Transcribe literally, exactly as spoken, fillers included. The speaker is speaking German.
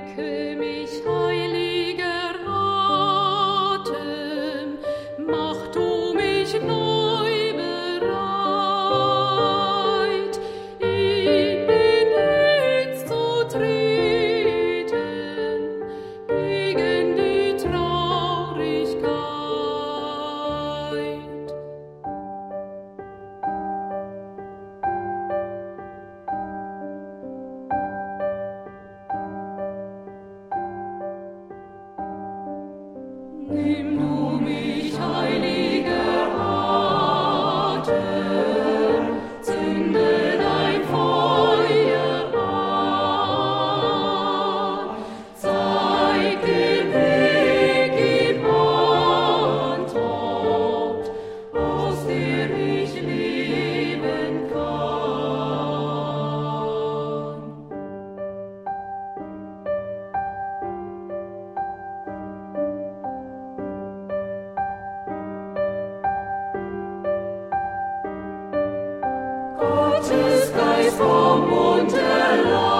Nimm du mich, heiliger Atem, zünde dein Feuer an, zeig den Weg in Antwort, aus der ich leben kann. Gottes Geist vom Mund erlaubt.